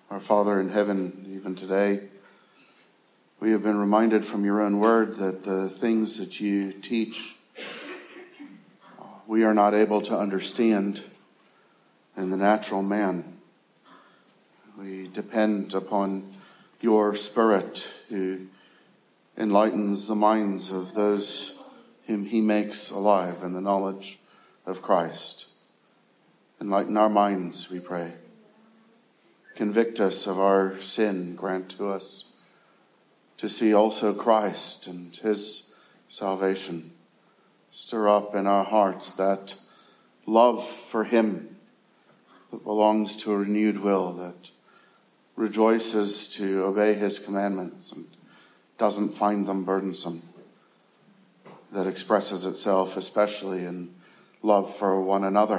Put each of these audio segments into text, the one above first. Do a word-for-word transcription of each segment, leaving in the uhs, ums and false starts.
Our Father in heaven, even today, we have been reminded from your own word that the things that you teach, we are not able to understand in the natural man. We depend upon your Spirit who enlightens the minds of those whom he makes alive in the knowledge of Christ. Enlighten our minds, we pray. Convict us of our sin. Grant to us to see also Christ and his salvation. Stir up in our hearts that love for him that belongs to a renewed will, that rejoices to obey his commandments and doesn't find them burdensome, that expresses itself especially in love for one another.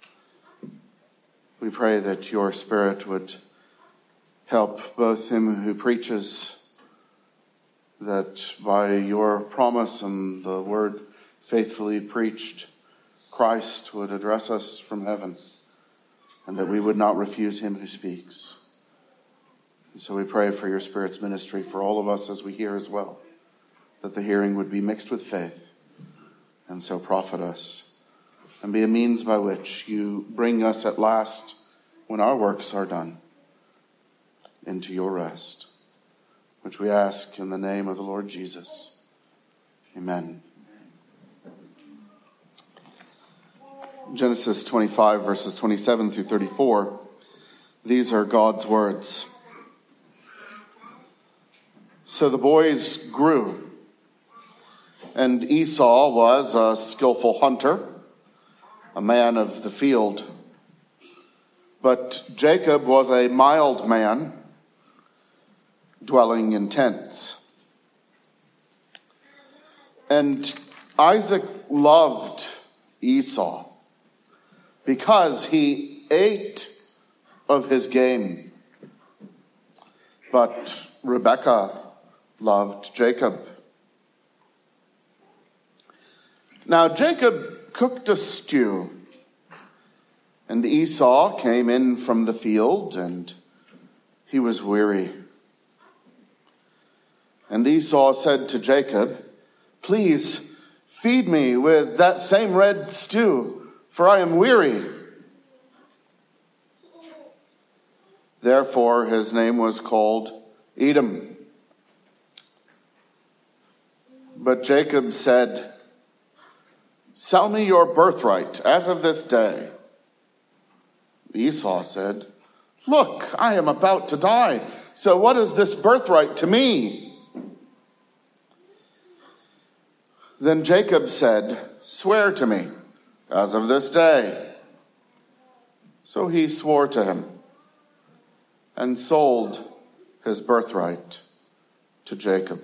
We pray that your Spirit would help both him who preaches, that by your promise and the word faithfully preached, Christ would address us from heaven, and that we would not refuse him who speaks. And so we pray for your Spirit's ministry for all of us as we hear as well, that the hearing would be mixed with faith, and so profit us, and be a means by which you bring us at last, when our works are done, into your rest, which we ask in the name of the Lord Jesus. Amen. Genesis twenty-five, verses twenty-seven through thirty-four. These are God's words. So the boys grew, and Esau was a skillful hunter, a man of the field. But Jacob was a mild man, dwelling in tents. And Isaac loved Esau because he ate of his game. But Rebekah loved Jacob. Now Jacob cooked a stew, and Esau came in from the field, and he was weary. And Esau said to Jacob, "Please feed me with that same red stew, for I am weary." Therefore his name was called Edom. But Jacob said, "Sell me your birthright as of this day." Esau said, "Look, I am about to die, so what is this birthright to me?" Then Jacob said, "Swear to me as of this day." So he swore to him and sold his birthright to Jacob.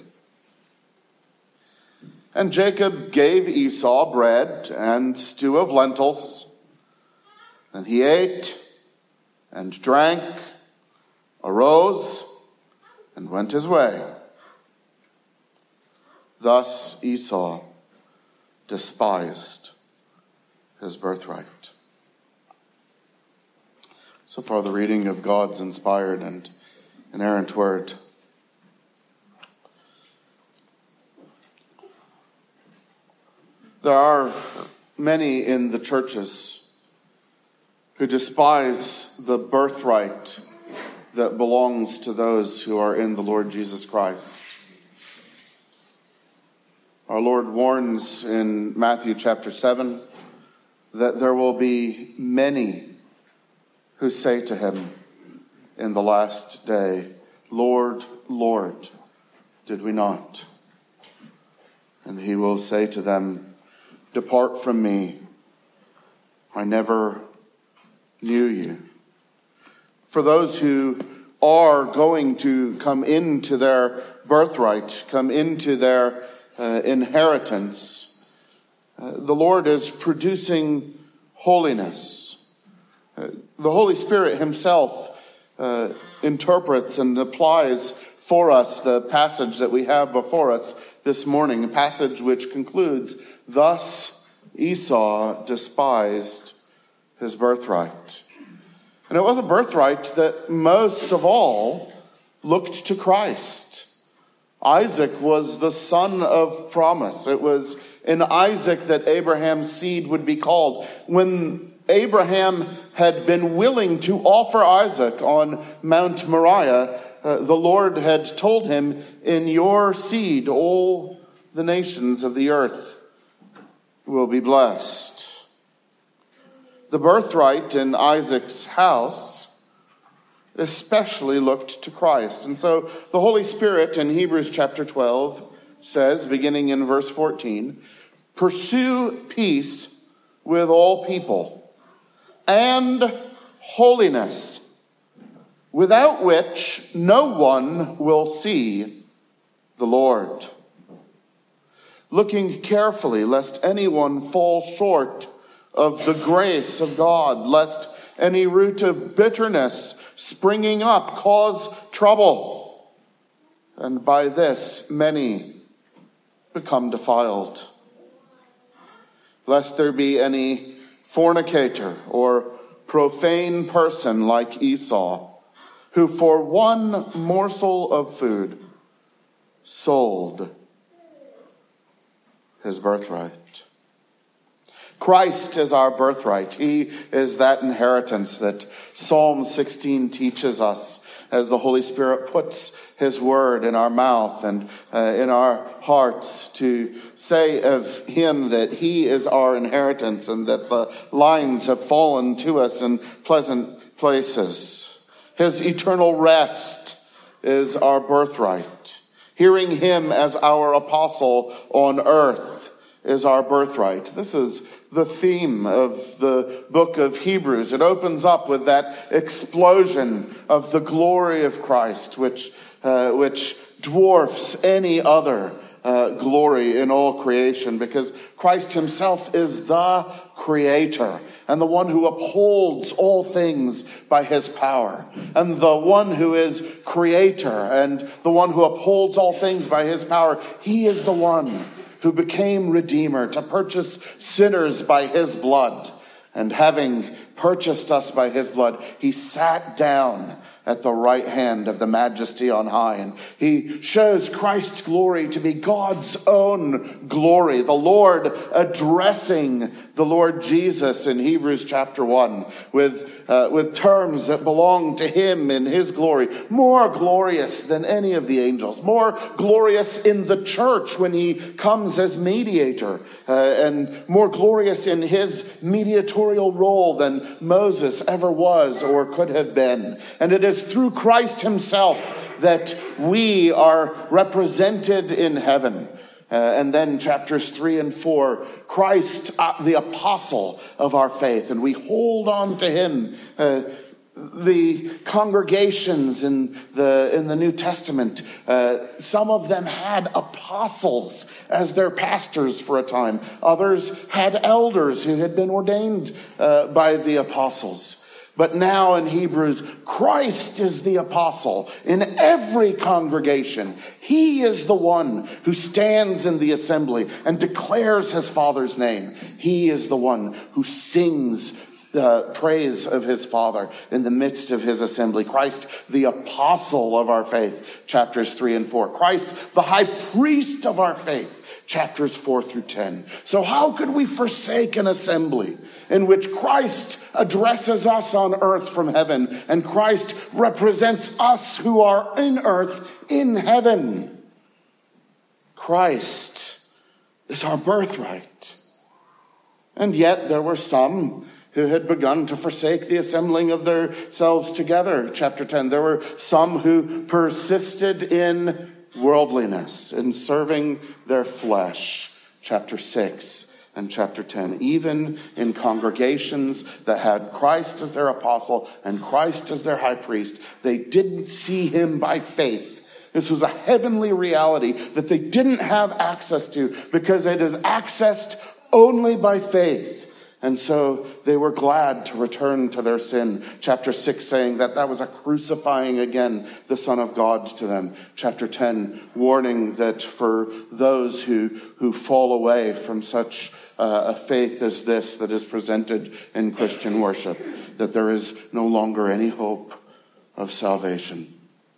And Jacob gave Esau bread and stew of lentils, and he ate and drank, arose, and went his way. Thus Esau despised his birthright. So far the reading of God's inspired and inerrant word. There are many in the churches who despise the birthright that belongs to those who are in the Lord Jesus Christ. Our Lord warns in Matthew chapter seven that there will be many who say to him in the last day, "Lord, Lord, did we not?" And he will say to them, "Depart from me, I never knew you." For those who are going to come into their birthright, come into their uh, inheritance, uh, the Lord is producing holiness. Uh, the Holy Spirit himself uh, interprets and applies for us the passage that we have before us this morning, a passage which concludes, "Thus Esau despised his birthright." And it was a birthright that most of all looked to Christ. Isaac was the son of promise. It was in Isaac that Abraham's seed would be called. When Abraham had been willing to offer Isaac on Mount Moriah, uh, the Lord had told him, "In your seed all the nations of the earth will be blessed." The birthright in Isaac's house especially looked to Christ. And so the Holy Spirit in Hebrews chapter twelve says, beginning in verse fourteen, "Pursue peace with all people and holiness, without which no one will see the Lord. Looking carefully, lest anyone fall short of the grace of God, lest any root of bitterness springing up cause trouble, and by this many become defiled. Lest there be any fornicator or profane person like Esau, who for one morsel of food sold his birthright." Christ is our birthright. He is that inheritance that Psalm sixteen teaches us as the Holy Spirit puts his word in our mouth and uh, in our hearts to say of him that he is our inheritance and that the lines have fallen to us in pleasant places. His eternal rest is our birthright. Hearing him as our apostle on earth is our birthright. This is the theme of the book of Hebrews. It opens up with that explosion of the glory of Christ, which uh, which dwarfs any other uh, glory in all creation, because Christ himself is the creator and the one who upholds all things by his power. And the one who is creator and the one who upholds all things by his power, he is the one who became Redeemer to purchase sinners by his blood. And having purchased us by his blood, he sat down at the right hand of the Majesty on high. And he shows Christ's glory to be God's own glory. The Lord addressing the Lord Jesus in Hebrews chapter one with uh, with terms that belong to him in his glory. More glorious than any of the angels. More glorious in the church when he comes as mediator. Uh, and more glorious in his mediatorial role than Moses ever was or could have been. And it is through Christ himself that we are represented in heaven. Uh, and then chapters three and four, Christ, uh, the apostle of our faith, and we hold on to him. Uh, the congregations in the in the New Testament, uh, some of them had apostles as their pastors for a time. Others had elders who had been ordained uh, by the apostles. But now in Hebrews, Christ is the apostle in every congregation. He is the one who stands in the assembly and declares his Father's name. He is the one who sings the praise of his Father in the midst of his assembly. Christ, the apostle of our faith, chapters three and four. Christ, the high priest of our faith, chapters four through ten. So how could we forsake an assembly in which Christ addresses us on earth from heaven and Christ represents us who are in earth in heaven? Christ is our birthright. And yet there were some who had begun to forsake the assembling of themselves together. Chapter ten, there were some who persisted in worldliness, in serving their flesh. Chapter six and chapter ten. Even in congregations that had Christ as their apostle and Christ as their high priest, they didn't see him by faith. This was a heavenly reality that they didn't have access to because it is accessed only by faith. And so they were glad to return to their sin. Chapter six saying that that was a crucifying again the Son of God to them. Chapter ten warning that for those who, who fall away from such uh, a faith as this that is presented in Christian worship, that there is no longer any hope of salvation.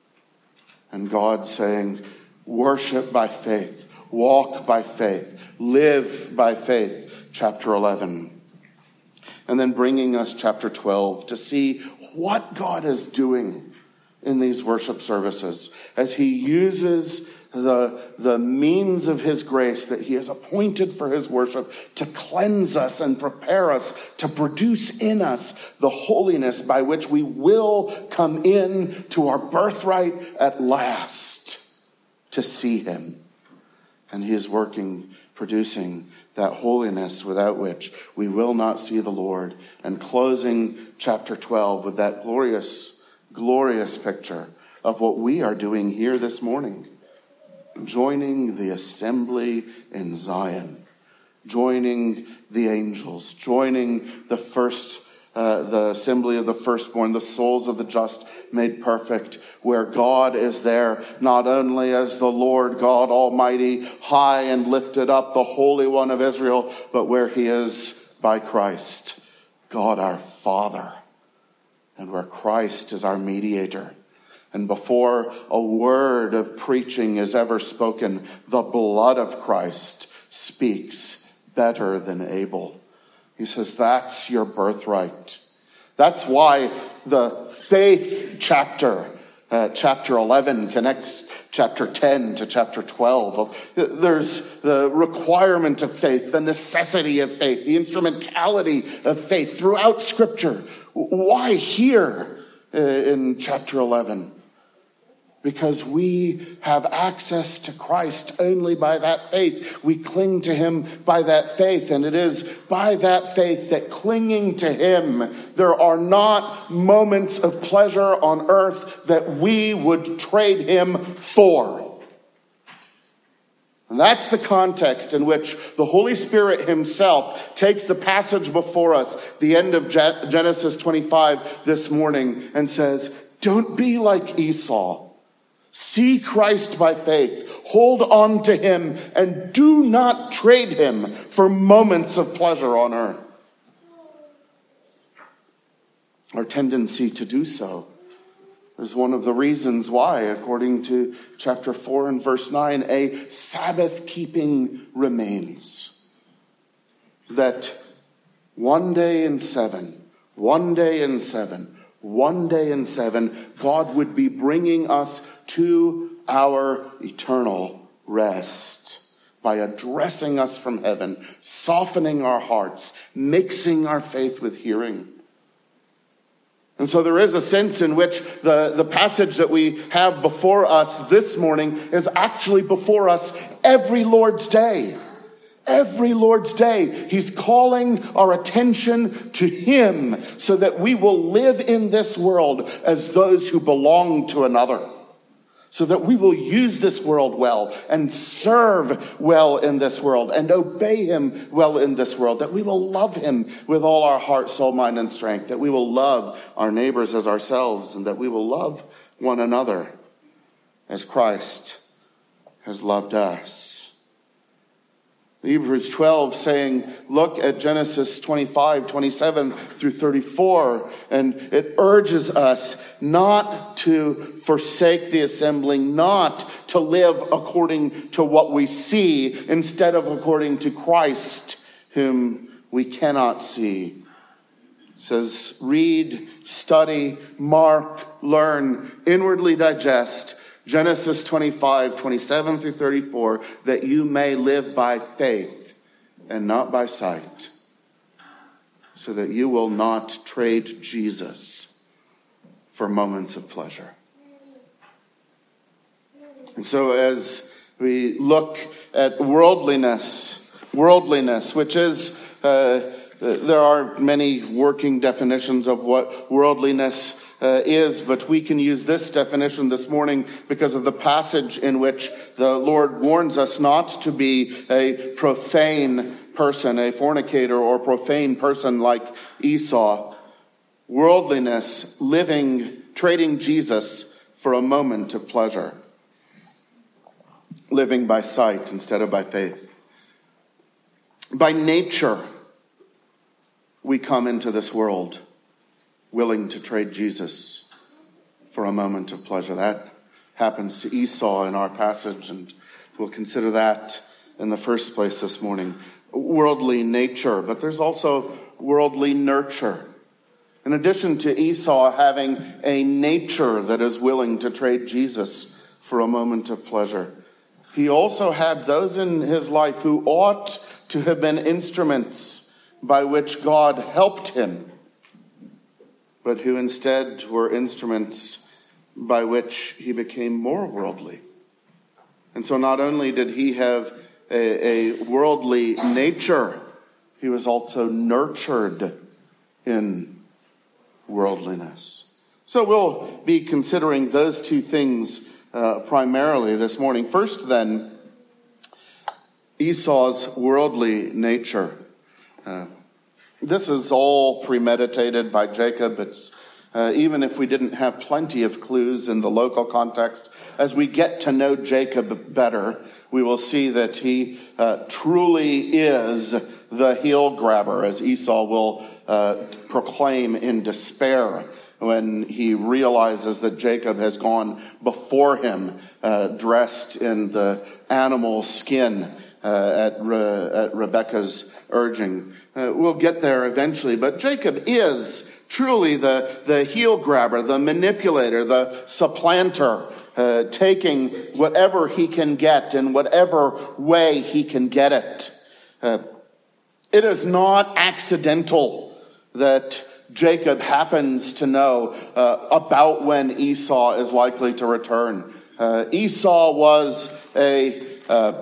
And God saying, worship by faith, walk by faith, live by faith, chapter eleven. And then bringing us chapter twelve to see what God is doing in these worship services as he uses the, the means of his grace that he has appointed for his worship to cleanse us and prepare us, to produce in us the holiness by which we will come in to our birthright at last to see him. And he is working, producing that holiness without which we will not see the Lord. And closing chapter twelve with that glorious, glorious picture of what we are doing here this morning. Joining the assembly in Zion, joining the angels, joining the first, uh, the assembly of the firstborn, the souls of the just made perfect, where God is there, not only as the Lord God Almighty, high and lifted up, the Holy One of Israel, but where he is by Christ, God our Father, and where Christ is our mediator. And before a word of preaching is ever spoken, the blood of Christ speaks better than Abel. He says, that's your birthright. That's why the faith chapter, uh, chapter eleven, connects chapter ten to chapter twelve. There's the requirement of faith, the necessity of faith, the instrumentality of faith throughout Scripture. Why here uh, in chapter eleven? Because we have access to Christ only by that faith. We cling to him by that faith. And it is by that faith that clinging to him, there are not moments of pleasure on earth that we would trade him for. And that's the context in which the Holy Spirit himself takes the passage before us, the end of Genesis twenty-five this morning, and says, don't be like Esau. See Christ by faith, hold on to him, and do not trade him for moments of pleasure on earth. Our tendency to do so is one of the reasons why, according to chapter four and verse nine, a Sabbath keeping remains. That one day in seven, one day in seven, One day in seven, God would be bringing us to our eternal rest by addressing us from heaven, softening our hearts, mixing our faith with hearing. And so there is a sense in which the, the passage that we have before us this morning is actually before us every Lord's Day. Every Lord's Day, he's calling our attention to him so that we will live in this world as those who belong to another. So that we will use this world well and serve well in this world and obey him well in this world. That we will love him with all our heart, soul, mind, and strength. That we will love our neighbors as ourselves, and that we will love one another as Christ has loved us. Hebrews twelve saying, look at Genesis twenty-five, twenty-seven through thirty-four, and it urges us not to forsake the assembling, not to live according to what we see, instead of according to Christ, whom we cannot see. It says, read, study, mark, learn, inwardly digest, Genesis twenty-five, twenty-seven through thirty-four, that you may live by faith and not by sight, so that you will not trade Jesus for moments of pleasure. And so as we look at worldliness, worldliness, which is, uh, there are many working definitions of what worldliness Uh, is, but we can use this definition this morning because of the passage in which the Lord warns us not to be a profane person, a fornicator or profane person like Esau. Worldliness, living, trading Jesus for a moment of pleasure. Living by sight instead of by faith. By nature, we come into this world willing to trade Jesus for a moment of pleasure. That happens to Esau in our passage, and we'll consider that in the first place this morning. Worldly nature, but there's also worldly nurture. In addition to Esau having a nature that is willing to trade Jesus for a moment of pleasure, he also had those in his life who ought to have been instruments by which God helped him, but who instead were instruments by which he became more worldly. And so not only did he have a, a worldly nature, he was also nurtured in worldliness. So we'll be considering those two things uh, primarily this morning. First, then, Esau's worldly nature. Uh, this is all premeditated by Jacob. It's uh, even if we didn't have plenty of clues in the local context, as we get to know Jacob better, we will see that he uh, truly is the heel grabber, as Esau will uh, proclaim in despair when he realizes that Jacob has gone before him, uh, dressed in the animal skin uh, at, Re- at Rebekah's urging. Uh, we'll get there eventually, but Jacob is truly the, the heel grabber, the manipulator, the supplanter, uh, taking whatever he can get in whatever way he can get it. Uh, it is not accidental that Jacob happens to know uh, about when Esau is likely to return. Uh, Esau was a uh,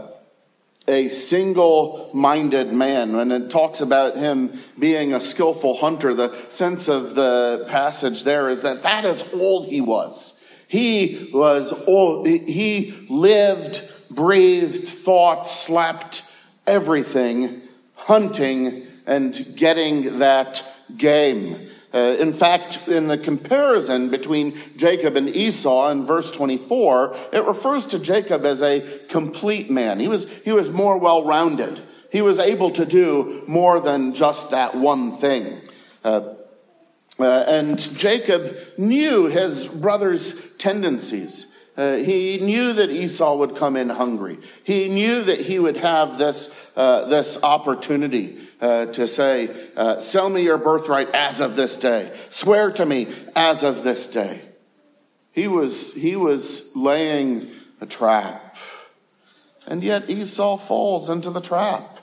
a single-minded man. When it talks about him being a skillful hunter, the sense of the passage there is that that is all he was. He was all, he lived, breathed, thought, slept, everything, hunting and getting that game. Uh, in fact, in the comparison between Jacob and Esau in verse twenty-four, it refers to Jacob as a complete man. He was, he was more well-rounded. He was able to do more than just that one thing. Uh, uh, and Jacob knew his brother's tendencies. Uh, he knew that Esau would come in hungry. He knew that he would have this, uh, this opportunity Uh, to say, uh, sell me your birthright as of this day. Swear to me as of this day. He was, he was laying a trap. And yet Esau falls into the trap.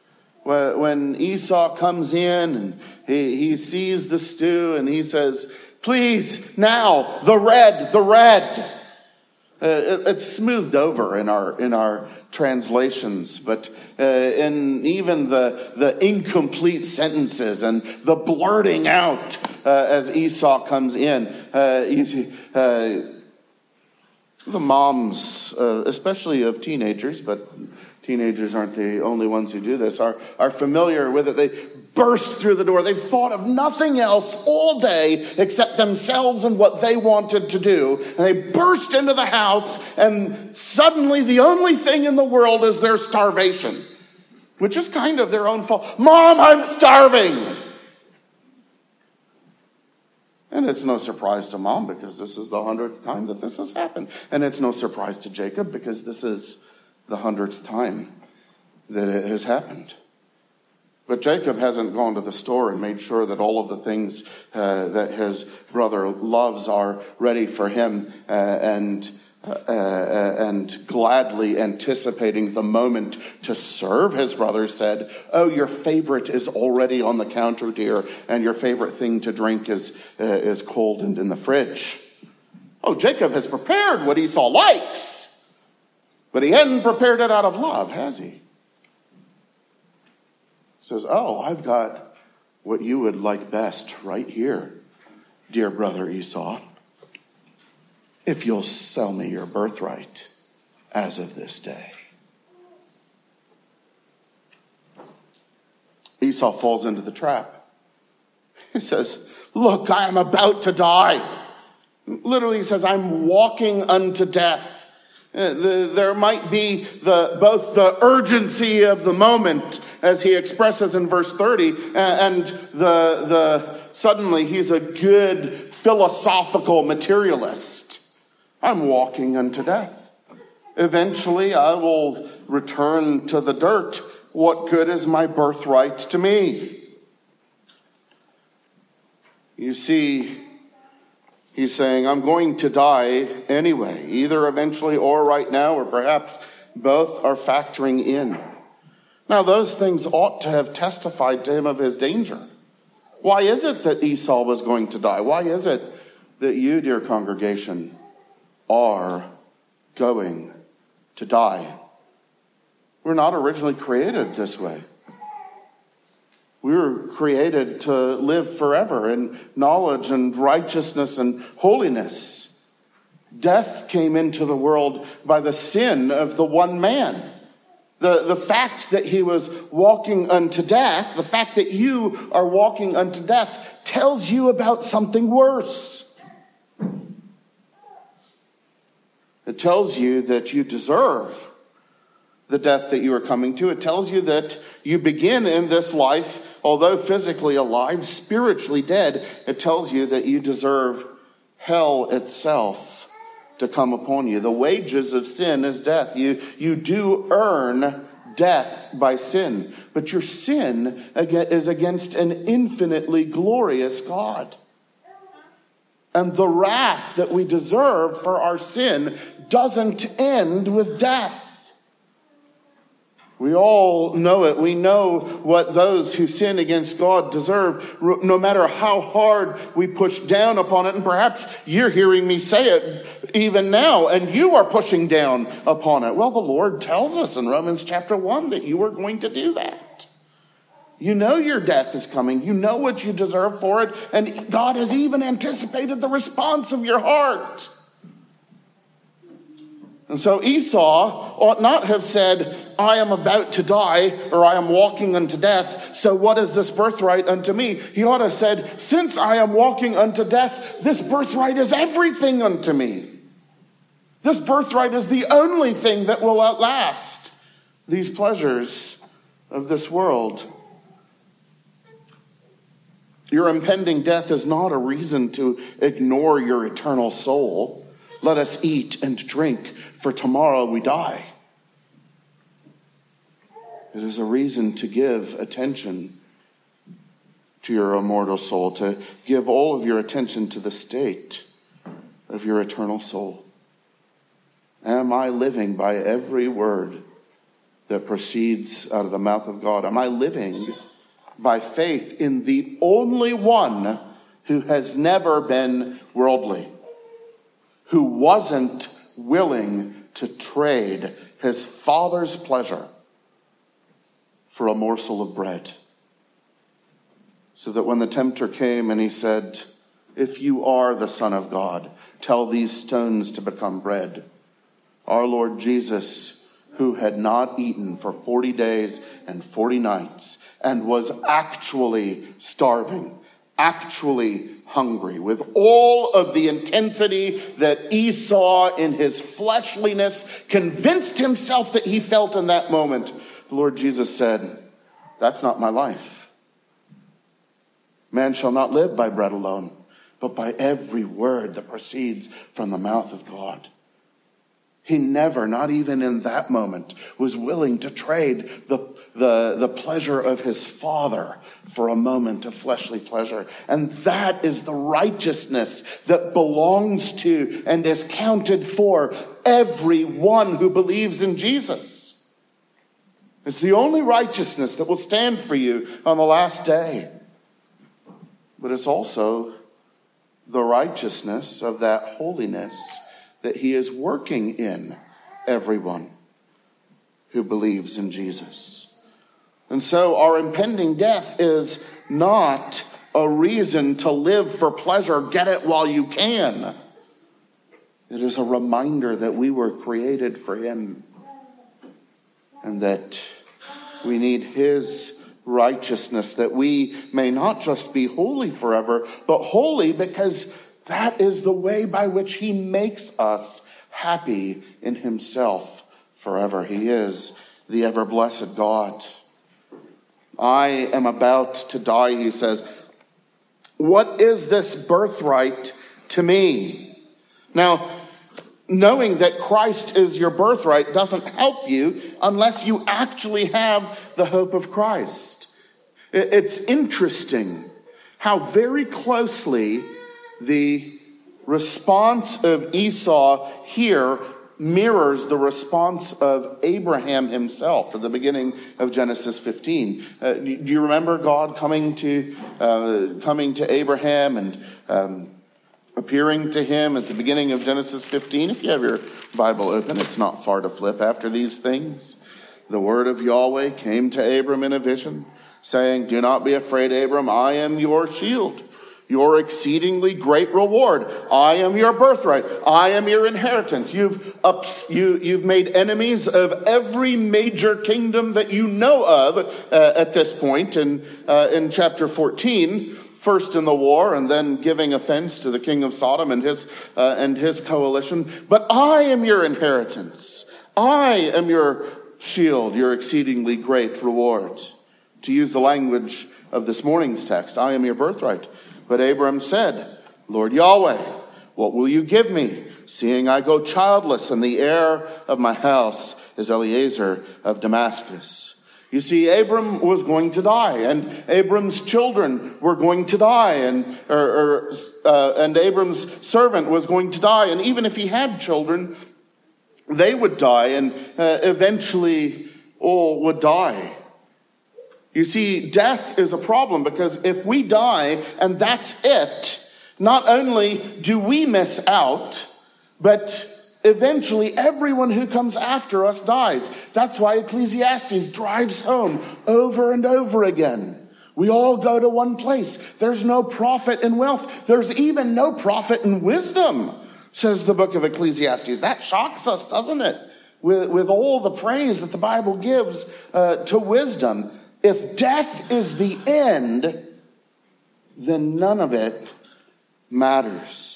When Esau comes in and he, he sees the stew and he says, please, now, the red, the red. Uh, it, it's smoothed over in our in our translations, but uh, in even the the incomplete sentences and the blurting out uh, as Esau comes in, uh, you see, uh, the moms, uh, especially of teenagers, but teenagers aren't the only ones who do this, are, are familiar with it. They burst through the door. They've thought of nothing else all day except themselves and what they wanted to do. And they burst into the house, and suddenly the only thing in the world is their starvation, which is kind of their own fault. Mom, I'm starving! And it's no surprise to Mom because this is the hundredth time that this has happened. And it's no surprise to Jacob because this is the hundredth time that it has happened. But Jacob hasn't gone to the store and made sure that all of the things uh, that his brother loves are ready for him uh, and uh, and gladly anticipating the moment to serve his brother said, oh, your favorite is already on the counter, dear, and your favorite thing to drink is uh, is cold and in the fridge. Oh, Jacob has prepared what Esau likes, but he hadn't prepared it out of love, has he? Says, oh, I've got what you would like best right here, dear brother Esau, if you'll sell me your birthright as of this day. Esau falls into the trap. He says, look, I am about to die. Literally, he says, I'm walking unto death. Uh, the, there might be the both the urgency of the moment, as he expresses in verse thirty, and, and the the suddenly he's a good philosophical materialist. I'm walking unto death. Eventually I will return to the dirt. What good is my birthright to me? You see, he's saying, I'm going to die anyway, either eventually or right now, or perhaps both are factoring in. Now, those things ought to have testified to him of his danger. Why is it that Esau was going to die? Why is it that you, dear congregation, are going to die? We're not originally created this way. We were created to live forever in knowledge and righteousness and holiness. Death came into the world by the sin of the one man. The, the fact that he was walking unto death, the fact that you are walking unto death, tells you about something worse. It tells you that you deserve the death that you are coming to. It tells you that you begin in this life, although physically alive, spiritually dead. It tells you that you deserve hell itself to come upon you. The wages of sin is death. You, you do earn death by sin, but your sin is against an infinitely glorious God. And the wrath that we deserve for our sin doesn't end with death. We all know it. We know what those who sin against God deserve, no matter how hard we push down upon it. And perhaps you're hearing me say it even now, and you are pushing down upon it. Well, the Lord tells us in Romans chapter one that you are going to do that. You know your death is coming. You know what you deserve for it. And God has even anticipated the response of your heart. And so Esau ought not have said, I am about to die, or I am walking unto death, so what is this birthright unto me? He ought to have said, since I am walking unto death, this birthright is everything unto me. This birthright is the only thing that will outlast these pleasures of this world. Your impending death is not a reason to ignore your eternal soul. Let us eat and drink, for tomorrow we die. It is a reason to give attention to your immortal soul, to give all of your attention to the state of your eternal soul. Am I living by every word that proceeds out of the mouth of God? Am I living by faith in the only one who has never been worldly, who wasn't willing to trade his Father's pleasure for a morsel of bread? So that when the tempter came and he said, if you are the Son of God, tell these stones to become bread, our Lord Jesus, who had not eaten for forty days and forty nights and was actually starving, actually hungry, with all of the intensity that Esau in his fleshliness convinced himself that he felt in that moment, the Lord Jesus said, that's not my life. Man shall not live by bread alone, but by every word that proceeds from the mouth of God. He never, not even in that moment, was willing to trade the, the, the pleasure of his Father for a moment of fleshly pleasure. And that is the righteousness that belongs to and is counted for everyone who believes in Jesus. It's the only righteousness that will stand for you on the last day. But it's also the righteousness of that holiness that he is working in everyone who believes in Jesus. And so our impending death is not a reason to live for pleasure, get it while you can. It is a reminder that we were created for him and that we need his righteousness, that we may not just be holy forever, but holy because that is the way by which he makes us happy in himself forever. He is the ever-blessed God. I am about to die, he says. What is this birthright to me? Now, knowing that Christ is your birthright doesn't help you unless you actually have the hope of Christ. It's interesting how very closely the response of Esau here mirrors the response of Abraham himself at the beginning of Genesis fifteen. Uh, do you remember God coming to uh, coming to Abraham and um, appearing to him at the beginning of Genesis fifteen? If you have your Bible open, it's not far to flip. After these things, the word of Yahweh came to Abram in a vision, saying, "Do not be afraid, Abram. I am your shield, your exceedingly great reward. I am your birthright. I am your inheritance." You've ups, you, you've made enemies of every major kingdom that you know of uh, at this point in, uh, in chapter fourteen. First in the war, and then giving offense to the king of Sodom and his uh, and his coalition. But I am your inheritance. I am your shield, your exceedingly great reward. To use the language of this morning's text, I am your birthright. But Abram said, "Lord Yahweh, what will you give me, seeing I go childless, and the heir of my house is Eliezer of Damascus?" You see, Abram was going to die, and Abram's children were going to die, and or, or, uh, and Abram's servant was going to die, and even if he had children, they would die, and uh, eventually all would die. You see, death is a problem, because if we die and that's it, not only do we miss out, but eventually everyone who comes after us dies. That's why Ecclesiastes drives home over and over again. We all go to one place. There's no profit in wealth. There's even no profit in wisdom, says the book of Ecclesiastes. That shocks us, doesn't it? With, with all the praise that the Bible gives uh, to wisdom. If death is the end, then none of it matters.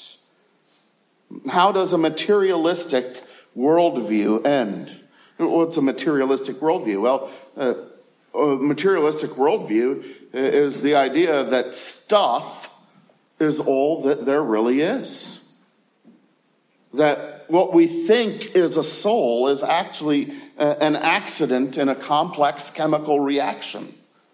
How does a materialistic worldview end? What's a materialistic worldview? Well, uh, a materialistic worldview is the idea that stuff is all that there really is. That what we think is a soul is actually uh, an accident in a complex chemical reaction.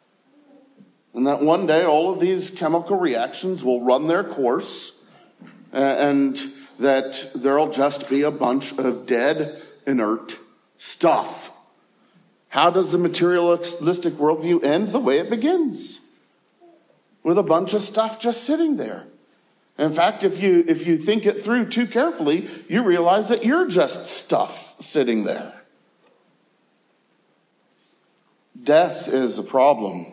And that one day all of these chemical reactions will run their course, uh, and that there'll just be a bunch of dead, inert stuff. How does the materialistic worldview end? The way it begins, with a bunch of stuff just sitting there. In fact, if you if you think it through too carefully, you realize that you're just stuff sitting there. Death is a problem.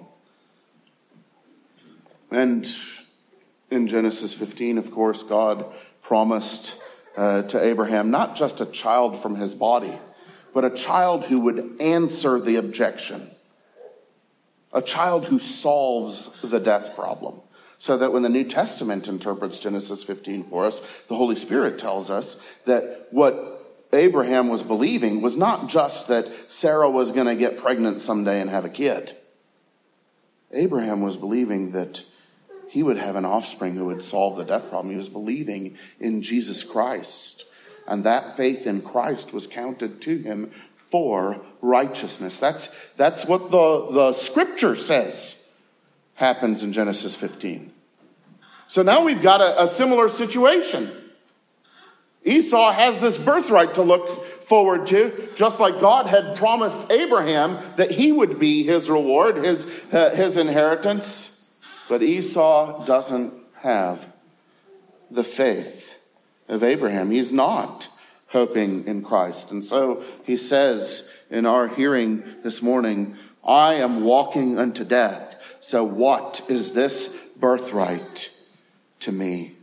And in Genesis fifteen, of course, God promised uh, to Abraham not just a child from his body, but a child who would answer the objection. A child who solves the death problem. So that when the New Testament interprets Genesis fifteen for us, the Holy Spirit tells us that what Abraham was believing was not just that Sarah was going to get pregnant someday and have a kid. Abraham was believing that he would have an offspring who would solve the death problem. He was believing in Jesus Christ. And that faith in Christ was counted to him for righteousness. That's, that's what the, the scripture says happens in Genesis fifteen. So now we've got a, a similar situation. Esau has this birthright to look forward to, just like God had promised Abraham that he would be his reward, his, uh, his inheritance. But Esau doesn't have the faith of Abraham. He's not hoping in Christ. And so he says in our hearing this morning, I am walking unto death. So what is this birthright to me?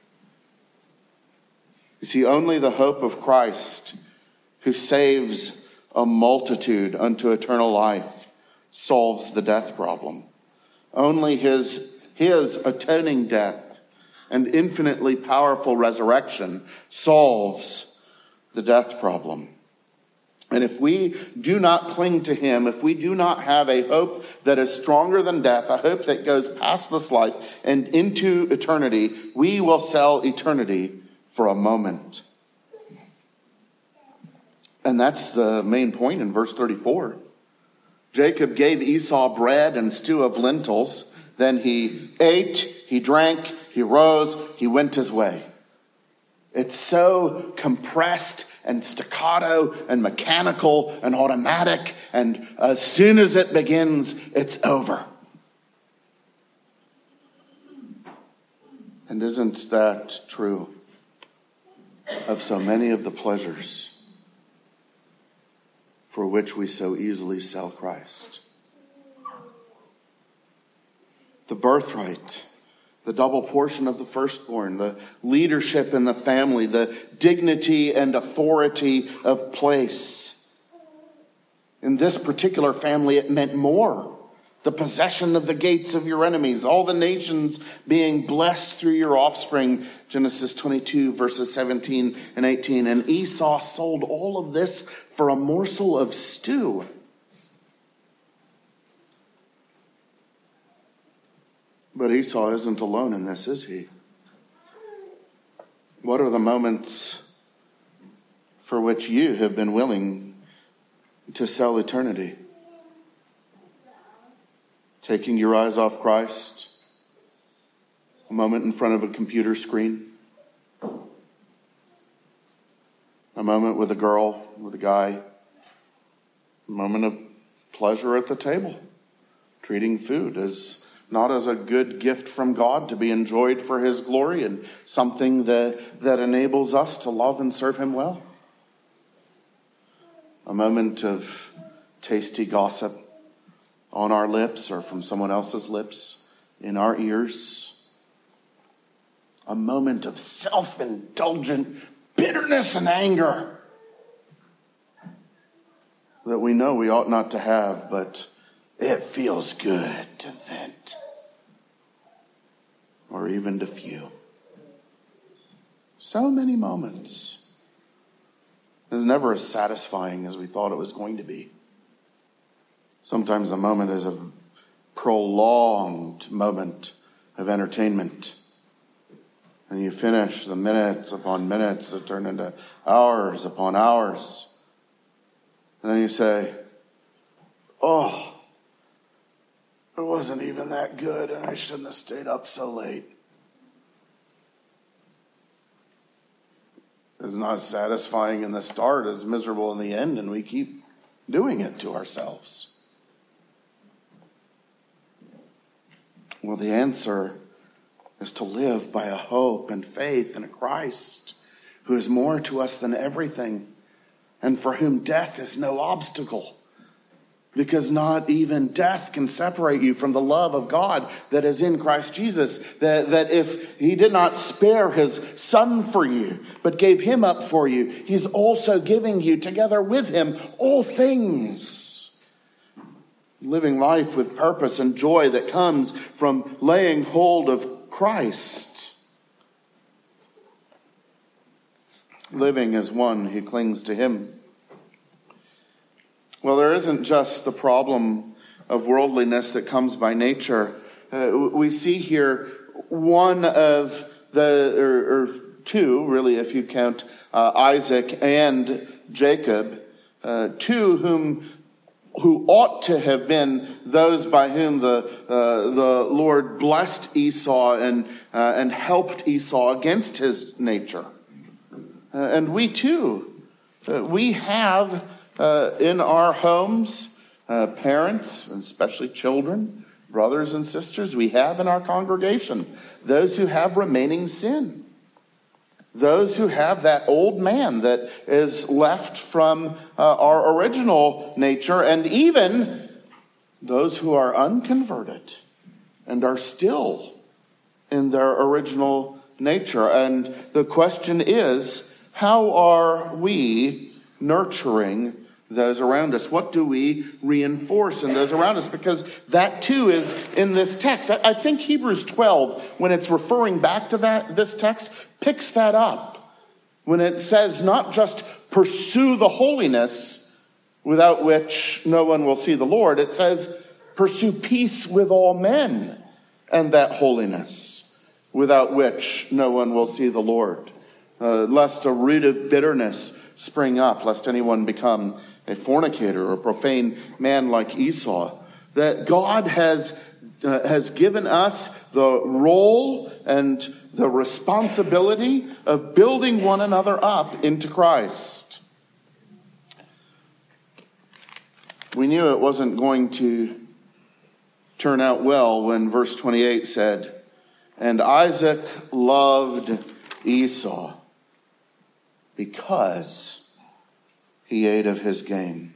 You see, only the hope of Christ, who saves a multitude unto eternal life, solves the death problem. Only his, his atoning death and infinitely powerful resurrection solves the death problem. And if we do not cling to him, if we do not have a hope that is stronger than death, a hope that goes past this life and into eternity, we will sell eternity for a moment. And that's the main point in verse thirty-four. Jacob gave Esau bread and stew of lentils. Then he ate, he drank, he rose, he went his way. It's so compressed and staccato and mechanical and automatic. And as soon as it begins, it's over. And isn't that true of so many of the pleasures for which we so easily sell Christ? The birthright, the double portion of the firstborn, the leadership in the family, the dignity and authority of place. In this particular family, it meant more. The possession of the gates of your enemies, all the nations being blessed through your offspring. Genesis twenty-two, verses seventeen and eighteen. And Esau sold all of this for a morsel of stew. But Esau isn't alone in this, is he? What are the moments for which you have been willing to sell eternity? Taking your eyes off Christ, a moment in front of a computer screen, a moment with a girl, with a guy, a moment of pleasure at the table, treating food as not as a good gift from God to be enjoyed for his glory and something that, that enables us to love and serve him well. A moment of tasty gossip on our lips or from someone else's lips in our ears. A moment of self-indulgent bitterness and anger that we know we ought not to have, but it feels good to vent or even to fume. So many moments. It's never as satisfying as we thought it was going to be. Sometimes a moment is a prolonged moment of entertainment. And you finish the minutes upon minutes that turn into hours upon hours. And then you say, oh, it wasn't even that good and I shouldn't have stayed up so late. It's not satisfying in the start, it's miserable in the end, and we keep doing it to ourselves. Well, the answer is to live by a hope and faith in a Christ who is more to us than everything and for whom death is no obstacle. Because not even death can separate you from the love of God that is in Christ Jesus. That, that if he did not spare his son for you, but gave him up for you, he's also giving you together with him all things. Living life with purpose and joy that comes from laying hold of Christ. Living as one who clings to him. Well, there isn't just the problem of worldliness that comes by nature. Uh, we see here one of the, or, or two, really, if you count uh, Isaac and Jacob, uh, two whom who ought to have been those by whom the uh, the Lord blessed Esau and uh, and helped Esau against his nature. Uh, and we too, uh, we have. Uh, in our homes, uh, parents, and especially children, brothers and sisters, we have in our congregation those who have remaining sin. Those who have that old man that is left from uh, our original nature, and even those who are unconverted and are still in their original nature. And the question is, how are we nurturing those around us? What do we reinforce in those around us? Because that too is in this text. I, I think Hebrews twelve, when it's referring back to that this text, picks that up. When it says not just pursue the holiness without which no one will see the Lord. It says, pursue peace with all men and that holiness without which no one will see the Lord. Uh, lest a root of bitterness spring up, lest anyone become a fornicator or a profane man like Esau. That God has uh, has given us the role and the responsibility of building one another up into Christ. We knew it wasn't going to turn out well when verse twenty-eight said, "And Isaac loved Esau because he ate of his game."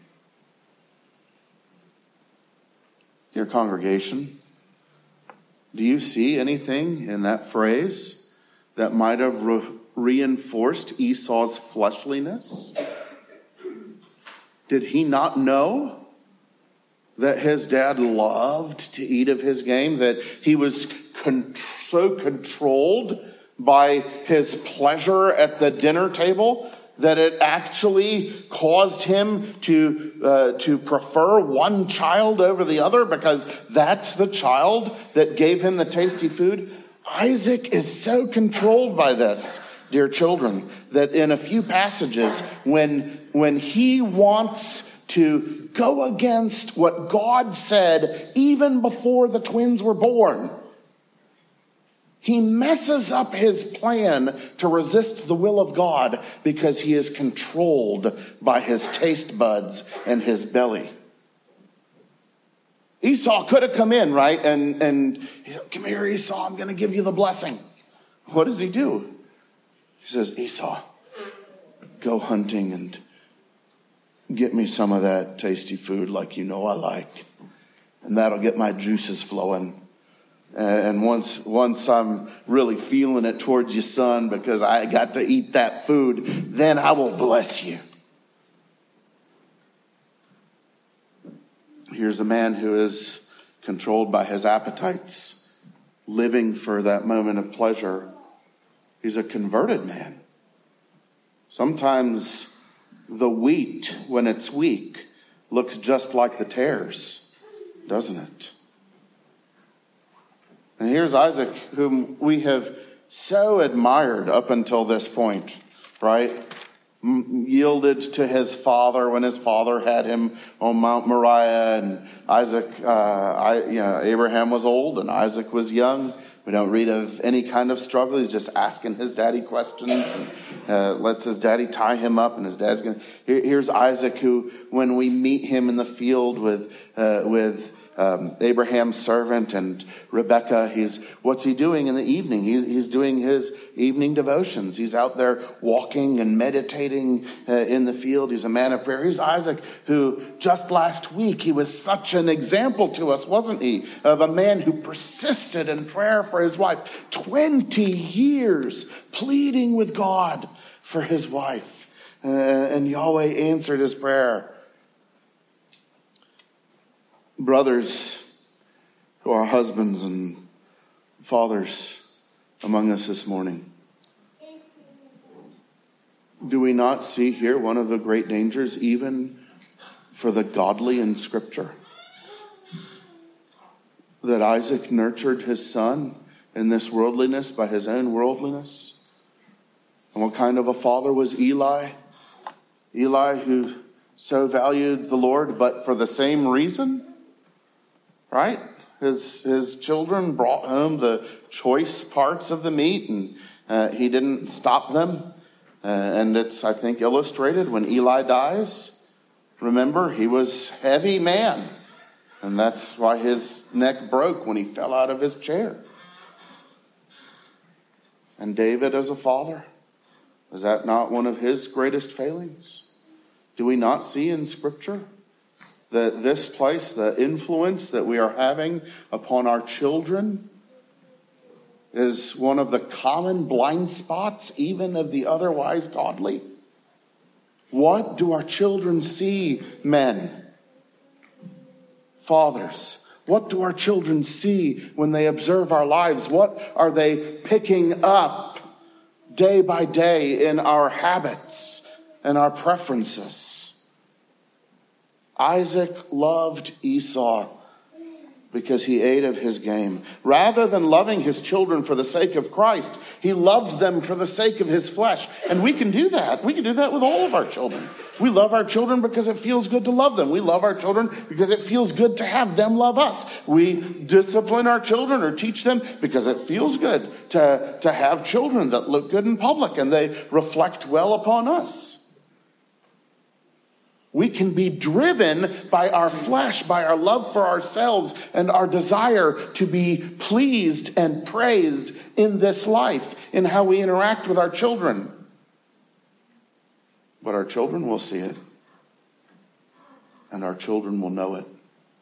Dear congregation, do you see anything in that phrase that might have re- reinforced Esau's fleshliness? Did he not know that his dad loved to eat of his game, that he was con- so controlled by his pleasure at the dinner table that it actually caused him to uh, to prefer one child over the other because that's the child that gave him the tasty food? Isaac is so controlled by this, dear children, that in a few passages, when when he wants to go against what God said even before the twins were born, he messes up his plan to resist the will of God because he is controlled by his taste buds and his belly. Esau could have come in, right? And, and he said, "Come here, Esau, I'm going to give you the blessing." What does he do? He says, "Esau, go hunting and get me some of that tasty food like you know I like. And that'll get my juices flowing. And once once I'm really feeling it towards you, son, because I got to eat that food, then I will bless you." Here's a man who is controlled by his appetites, living for that moment of pleasure. He's a converted man. Sometimes the wheat, when it's weak, looks just like the tares, doesn't it? And here's Isaac, whom we have so admired up until this point, right? M- yielded to his father when his father had him on Mount Moriah, and Isaac, uh, I, you know, Abraham was old and Isaac was young. We don't read of any kind of struggle. He's just asking his daddy questions and uh, lets his daddy tie him up, and his dad's going. Here, here's Isaac, who, when we meet him in the field with uh, with. Um, Abraham's servant and Rebecca, he's what's he doing in the evening? He's, he's doing his evening devotions. He's out there walking and meditating uh, in the field. He's a man of prayer. Here's Isaac, who just last week, he was such an example to us, wasn't he? Of a man who persisted in prayer for his wife. twenty years pleading with God for his wife. Uh, and Yahweh answered his prayer. Brothers who are husbands and fathers among us this morning, do we not see here one of the great dangers even for the godly in Scripture? That Isaac nurtured his son in this worldliness by his own worldliness. And what kind of a father was Eli? Eli, who so valued the Lord, but for the same reason. Right? His his children brought home the choice parts of the meat, and uh, he didn't stop them. Uh, and it's, I think, illustrated when Eli dies. Remember, he was a heavy man, and that's why his neck broke when he fell out of his chair. And David as a father, is that not one of his greatest failings? Do we not see in Scripture that this place, the influence that we are having upon our children, is one of the common blind spots even of the otherwise godly? What do our children see, men, fathers? What do our children see when they observe our lives? What are they picking up day by day in our habits and our preferences. Isaac loved Esau because he ate of his game. Rather than loving his children for the sake of Christ, he loved them for the sake of his flesh. And we can do that. We can do that with all of our children. We love our children because it feels good to love them. We love our children because it feels good to have them love us. We discipline our children or teach them because it feels good to, to have children that look good in public and they reflect well upon us. We can be driven by our flesh, by our love for ourselves and our desire to be pleased and praised in this life, in how we interact with our children. But our children will see it, and our children will know it.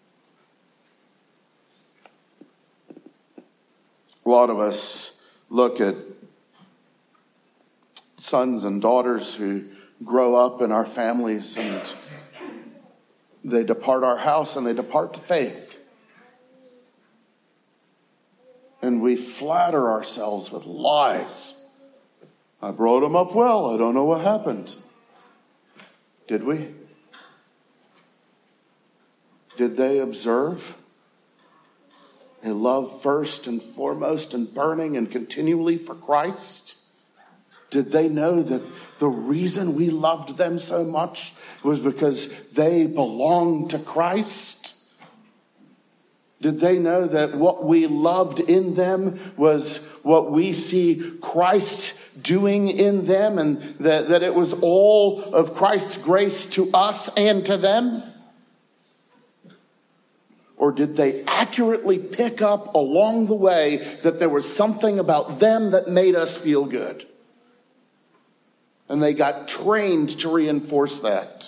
A lot of us look at sons and daughters who grow up in our families and they depart our house and they depart the faith. And we flatter ourselves with lies. I brought them up well. I don't know what happened. Did we? Did they observe a love first and foremost and burning and continually for Christ? Did they know that the reason we loved them so much was because they belonged to Christ? Did they know that what we loved in them was what we see Christ doing in them, and that, that it was all of Christ's grace to us and to them? Or did they accurately pick up along the way that there was something about them that made us feel good? And they got trained to reinforce that.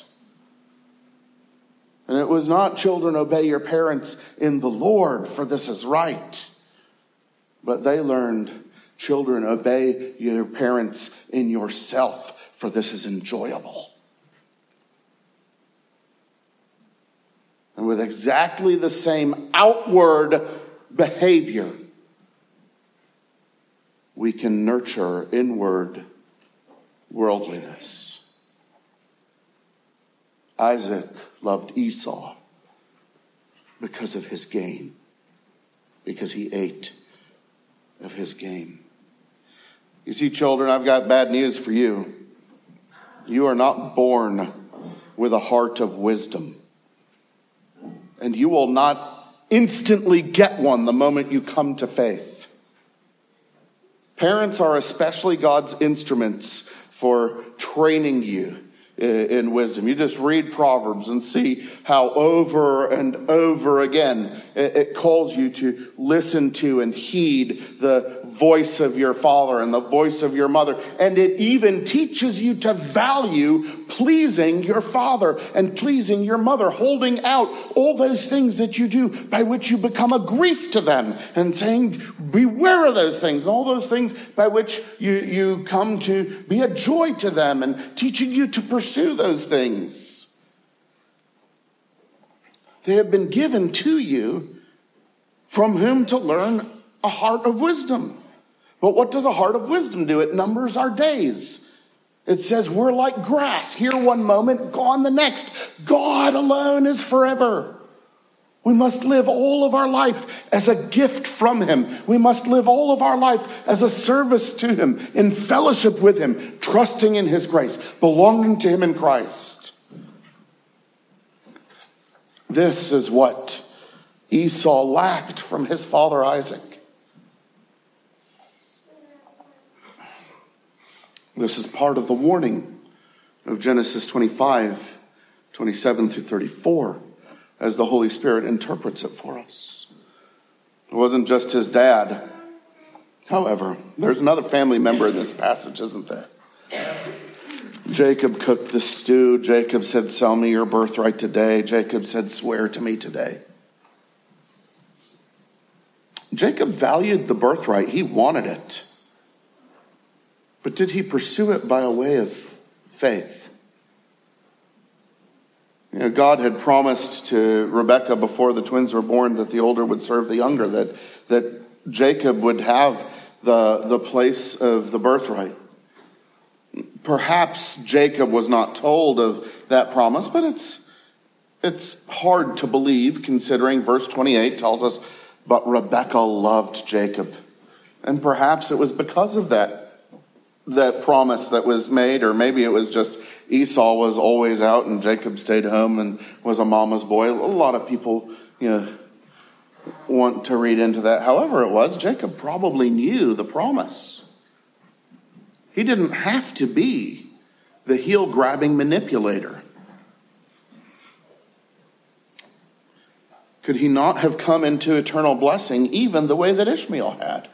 And it was not, children, obey your parents in the Lord, for this is right. But they learned, children, obey your parents in yourself, for this is enjoyable. And with exactly the same outward behavior, we can nurture inward worldliness. Isaac loved Esau because of his gain, because he ate of his game. You see, children, I've got bad news for you. You are not born with a heart of wisdom, and you will not instantly get one the moment you come to faith. Parents are especially God's instruments for training you in wisdom. You just read Proverbs and see how over and over again it calls you to listen to and heed the voice of your father and the voice of your mother. And it even teaches you to value pleasing your father and pleasing your mother, holding out all those things that you do by which you become a grief to them, and saying, beware of those things, and all those things by which you, you come to be a joy to them, and teaching you to pursue those things. They have been given to you from whom to learn a heart of wisdom. But what does a heart of wisdom do? It numbers our days. It says we're like grass, here one moment, gone the next. God alone is forever. We must live all of our life as a gift from him. We must live all of our life as a service to him, in fellowship with him, trusting in his grace, belonging to him in Christ. This is what Esau lacked from his father Isaac. This is part of the warning of Genesis twenty-five, twenty-seven through thirty-four, as the Holy Spirit interprets it for us. It wasn't just his dad. However, there's another family member in this passage, isn't there? Jacob cooked the stew. Jacob said, sell me your birthright today. Jacob said, swear to me today. Jacob valued the birthright. He wanted it. But did he pursue it by a way of faith? You know, God had promised to Rebekah before the twins were born that the older would serve the younger, that, that Jacob would have the, the place of the birthright. Perhaps Jacob was not told of that promise, but it's it's hard to believe considering verse twenty-eight tells us, but Rebekah loved Jacob. And perhaps it was because of that, that promise that was made, or maybe it was just Esau was always out and Jacob stayed home and was a mama's boy. A lot of people, you know, want to read into that. However it was, Jacob probably knew the promise. He didn't have to be the heel-grabbing manipulator. Could he not have come into eternal blessing even the way that Ishmael had?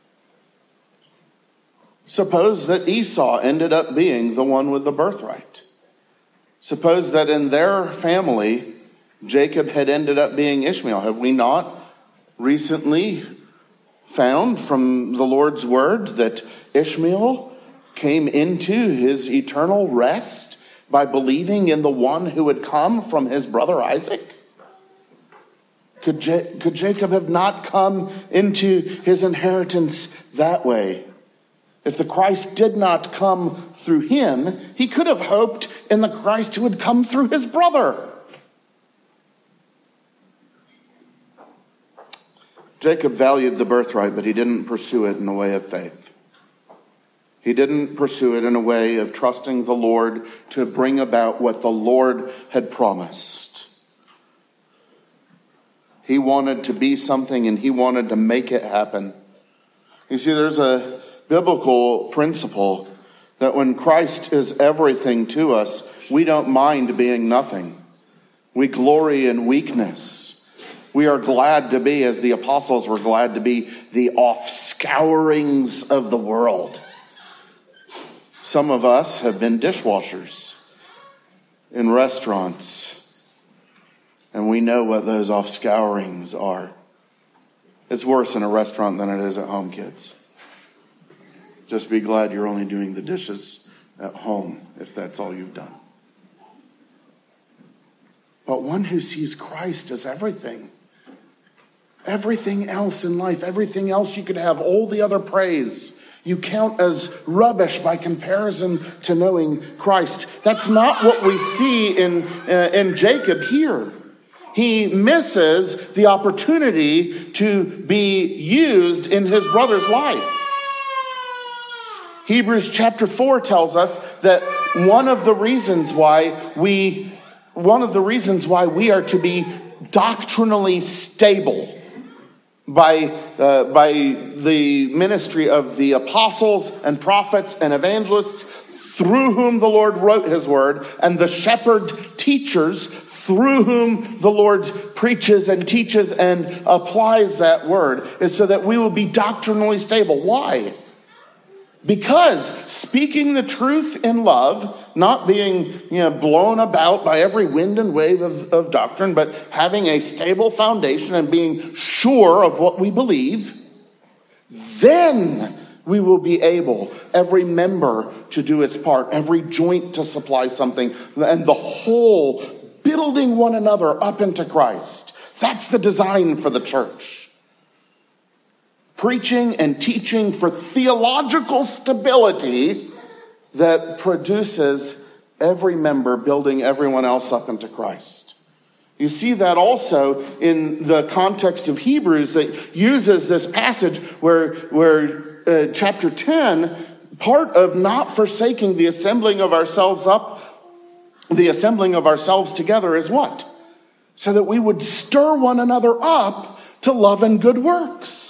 Suppose that Esau ended up being the one with the birthright. Suppose that in their family, Jacob had ended up being Ishmael. Have we not recently found from the Lord's word that Ishmael came into his eternal rest by believing in the one who had come from his brother Isaac? Could, J- could Jacob have not come into his inheritance that way? If the Christ did not come through him, he could have hoped in the Christ who had come through his brother. Jacob valued the birthright, but he didn't pursue it in a way of faith. He didn't pursue it in a way of trusting the Lord to bring about what the Lord had promised. He wanted to be something and he wanted to make it happen. You see, there's a biblical principle that when Christ is everything to us, we don't mind being nothing. We glory in weakness. We are glad to be, as the apostles were glad to be, the offscourings of the world. Some of us have been dishwashers in restaurants, and we know what those offscourings are. It's worse in a restaurant than it is at home, kids. Just be glad you're only doing the dishes at home, if that's all you've done. But one who sees Christ as everything, everything else in life, everything else you could have, all the other praise, you count as rubbish by comparison to knowing Christ. That's not what we see in, uh, in Jacob here. He misses the opportunity to be used in his brother's life. Hebrews chapter four tells us that one of the reasons why we, one of the reasons why we are to be doctrinally stable by uh, by the ministry of the apostles and prophets and evangelists through whom the Lord wrote his word, and the shepherd teachers through whom the Lord preaches and teaches and applies that word, is so that we will be doctrinally stable. Why? Because speaking the truth in love, not being you know, blown about by every wind and wave of, of doctrine, but having a stable foundation and being sure of what we believe, then we will be able, every member to do its part, every joint to supply something, and the whole building one another up into Christ. That's the design for the church. Preaching and teaching for theological stability that produces every member building everyone else up into Christ. You see that also in the context of Hebrews that uses this passage where, where uh, chapter ten, part of not forsaking the assembling of ourselves up, the assembling of ourselves together is what? So that we would stir one another up to love and good works.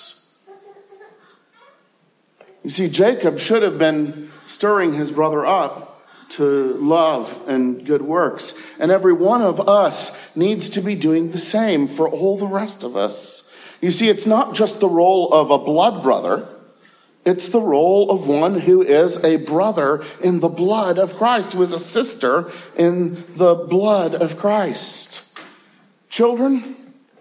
You see, Jacob should have been stirring his brother up to love and good works. And every one of us needs to be doing the same for all the rest of us. You see, it's not just the role of a blood brother. It's the role of one who is a brother in the blood of Christ, who is a sister in the blood of Christ. Children,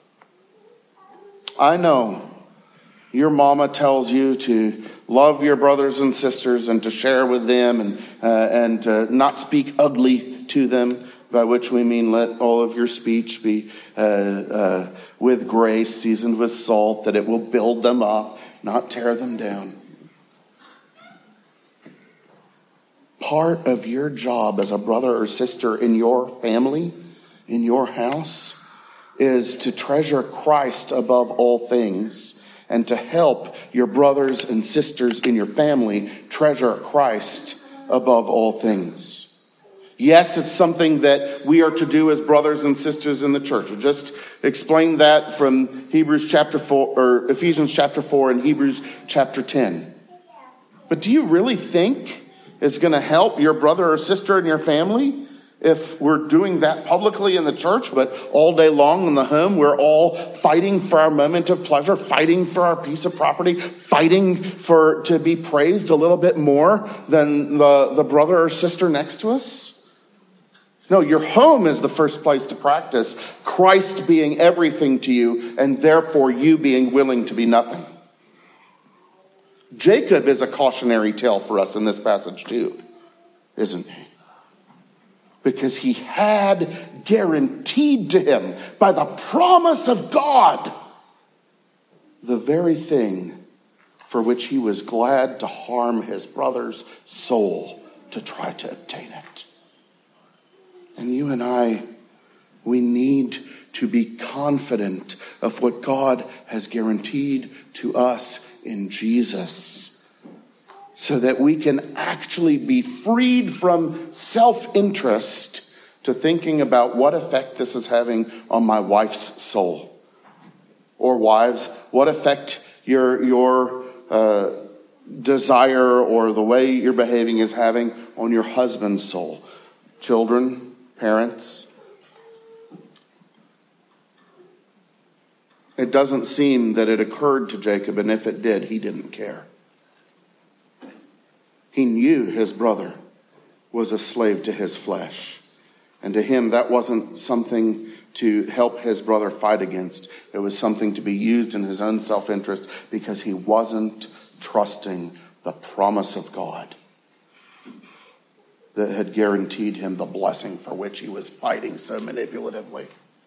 I know your mama tells you to love your brothers and sisters and to share with them and uh, and to not speak ugly to them, by which we mean let all of your speech be uh, uh, with grace, seasoned with salt, that it will build them up, not tear them down. part of your job as a brother or sister in your family, in your house, is to treasure Christ above all things and to help your brothers and sisters in your family treasure Christ above all things. Yes, it's something that we are to do as brothers and sisters in the church. I just explained that from Hebrews chapter four, or Ephesians chapter four and Hebrews chapter ten. But do you really think it's going to help your brother or sister in your family if we're doing that publicly in the church, but all day long in the home we're all fighting for our moment of pleasure, fighting for our piece of property, fighting for to be praised a little bit more than the, the brother or sister next to us? No, your home is the first place to practice Christ being everything to you, and therefore you being willing to be nothing. Jacob is a cautionary tale for us in this passage too, isn't he? Because he had guaranteed to him by the promise of God the very thing for which he was glad to harm his brother's soul to try to obtain it. And you and I, we need to be confident of what God has guaranteed to us in Jesus, so that we can actually be freed from self-interest to thinking about what effect this is having on my wife's soul. Or wives, what effect your, your uh, desire or the way you're behaving is having on your husband's soul. Children, parents. It doesn't seem that it occurred to Jacob, and if it did, he didn't care. He knew his brother was a slave to his flesh. And to him, that wasn't something to help his brother fight against. It was something to be used in his own self-interest because he wasn't trusting the promise of God that had guaranteed him the blessing for which he was fighting so manipulatively.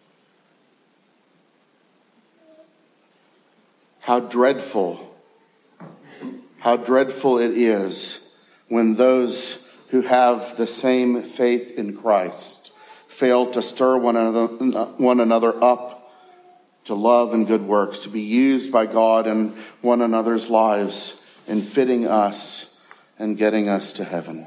How dreadful, how dreadful it is when those who have the same faith in Christ fail to stir one another, one another up to love and good works, to be used by God in one another's lives in fitting us and getting us to heaven.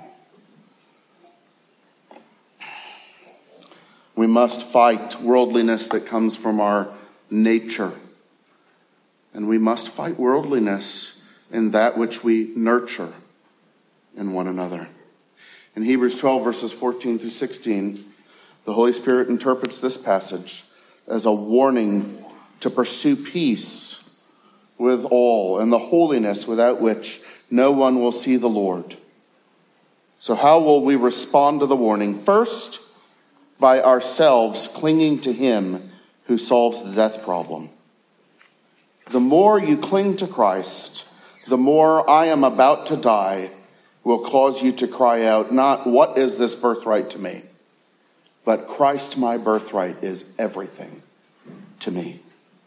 We must fight worldliness that comes from our nature. And we must fight worldliness in that which we nurture in one another. In Hebrews twelve, verses fourteen through sixteen, the Holy Spirit interprets this passage as a warning to pursue peace with all and the holiness without which no one will see the Lord. So how will we respond to the warning? First, by ourselves clinging to him who solves the death problem. The more you cling to Christ, the more I am about to die will cause you to cry out, not what is this birthright to me, but Christ my birthright is everything to me.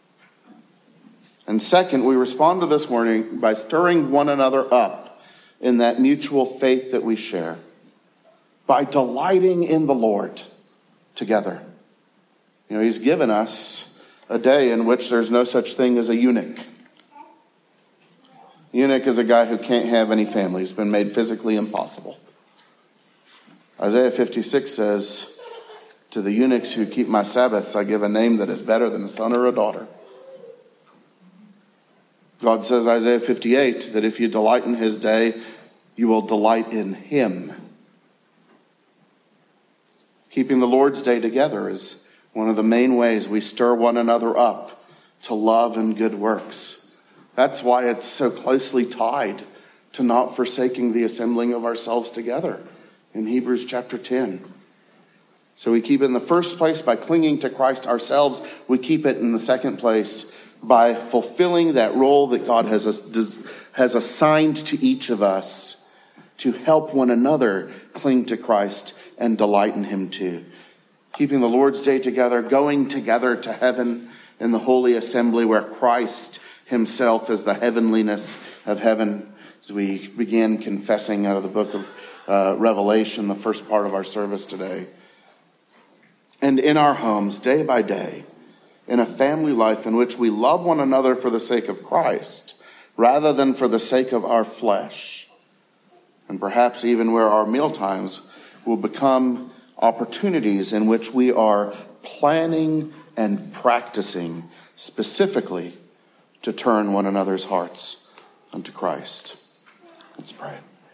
And second, we respond to this warning by stirring one another up in that mutual faith that we share, by delighting in the Lord together. You know, he's given us a day in which there's no such thing as a eunuch. Eunuch is a guy who can't have any family. He's been made physically impossible. Isaiah fifty-six says, to the eunuchs who keep my Sabbaths, I give a name that is better than a son or a daughter. God says, Isaiah fifty-eight, that if you delight in his day, you will delight in him. Keeping the Lord's day together is one of the main ways we stir one another up to love and good works. That's why it's so closely tied to not forsaking the assembling of ourselves together in Hebrews chapter ten. So we keep it in the first place by clinging to Christ ourselves. We keep it in the second place by fulfilling that role that God has, has assigned to each of us to help one another cling to Christ and delight in him too. Keeping the Lord's day together, going together to heaven in the holy assembly where Christ himself is the heavenliness of heaven. As we began confessing out of the book of uh, Revelation, the first part of our service today. And in our homes, day by day, in a family life in which we love one another for the sake of Christ, rather than for the sake of our flesh. And perhaps even where our meal times will become opportunities in which we are planning and practicing specifically to turn one another's hearts unto Christ. Let's pray.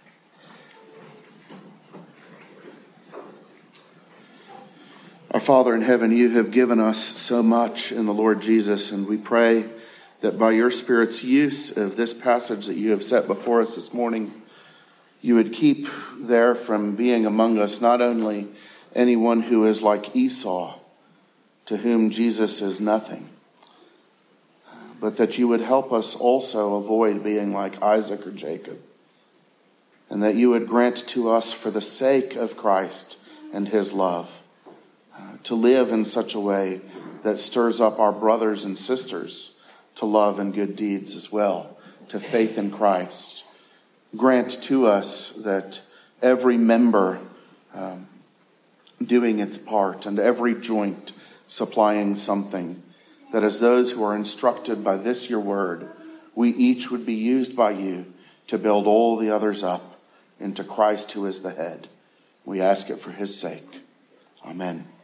Our Father in heaven, you have given us so much in the Lord Jesus, and we pray that by your Spirit's use of this passage that you have set before us this morning, you would keep there from being among us not only anyone who is like Esau, to whom Jesus is nothing, but that you would help us also avoid being like Isaac or Jacob, and that you would grant to us, for the sake of Christ and his love, uh, to live in such a way that stirs up our brothers and sisters to love and good deeds as well, to faith in Christ. Grant to us that every member um, doing its part and every joint supplying something, that as those who are instructed by this your word, we each would be used by you to build all the others up into Christ who is the head. We ask it for his sake. Amen.